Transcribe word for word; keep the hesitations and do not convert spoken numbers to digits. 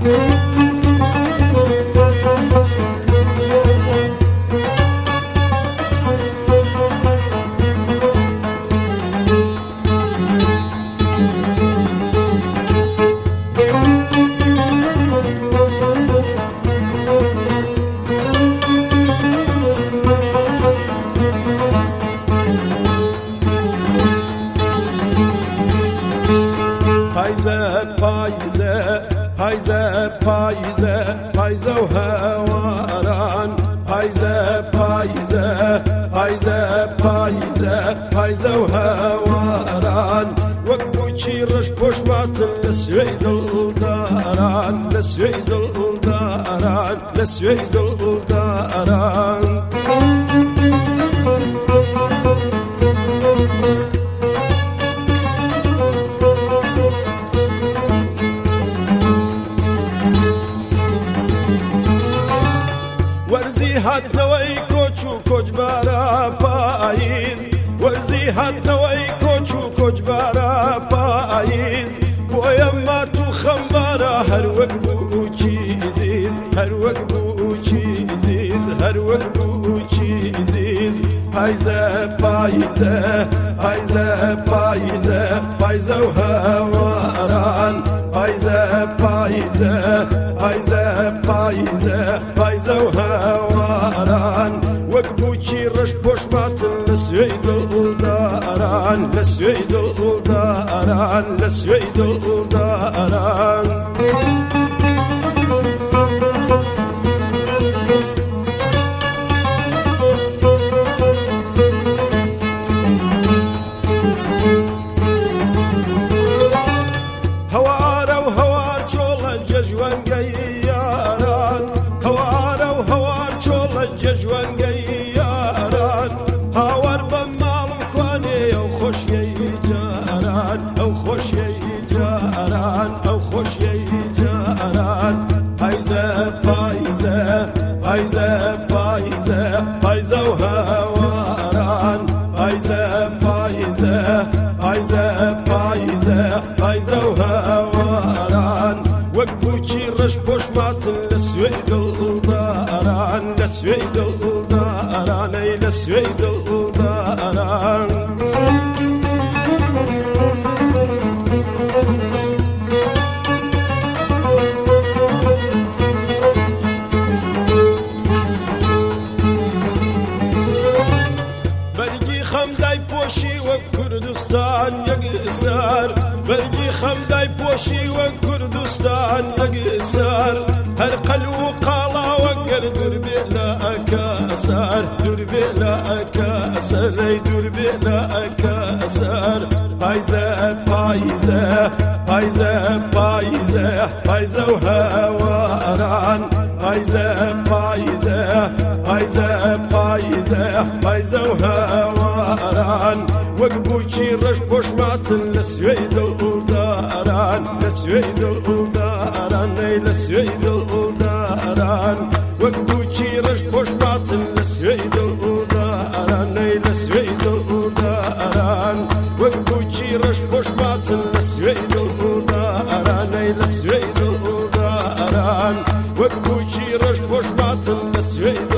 پایزه پایزه پایزه و هواران پایزه پایزه پایزه پایزه پایزه و هواران وەکبووکی ڕەش پۆشماتن لە سوێی دڵداران لە سوێی دڵداران لە سوێی دڵداران وەرزی هاتنەوەی کۆچ و کۆچبارە پاییز وەرزی هاتنەوەی کۆچ و کۆچبارە پاییز بۆیە مات و خەمبارە هەر وەک بووکی زیز هەر وەک بووکی زیز هەر وەک بووکی زیز پایزە پایزە پایزە پایزە پایزە و هەواران پایزە پایزە پایزە پایزە پایزە و هەواران وەک بووکی ڕەش پۆشماتن لە سوێی دڵداران لە سوێی دڵداران لە سوێی دڵداران هەوارە و هەوار چۆڵە جەژوەنگەی یاران هەوارە و هەوار چۆڵە جەژوەنگەی یاران هاوار بە ماڵم کوانێ ئەو خۆشیەی جاران ئەو خۆشیەی جاران ئەو خۆشیەی جاران پایزە پایزە پایزە پایزە پایزە و هەواران پایزە پایزە پایزە پایزە پایزە و هەواران وەک بووکی ڕەش پۆشماتن لە سوێی دڵداران لە سوێی دڵدارانەی لە سوێی دڵداران بەرگی خەمدای پۆشی وەک کوردستان یەکسەر بەرگی خەمدای پۆشی وەک کوردستان یەکسەر هەر قەل و قاڵاوە گەر دوور بێ لە ئەکەسەر دوور بێ لە ئەکەسەر دوور بێ لە ئەکەسەر پایزە پایزە پایزە پایزە پایزە و هەواران پایزە پایزە پایزە پایزە پایزە و هەواران وەک بووکی ڕەش پۆشماتن لە سوێی دڵداران لە سوێی دڵداران نەی لە سوێی دڵداران وەک بووکی ڕەش پۆشماتن لە سوێی دڵداران نەی لە سوێی دڵداران وەک بووکی ڕەش پۆشماتن لە سوێی دڵداران نەی لە سوێی دڵداران وەک بووکی ڕەش پۆشماتن لە سوێی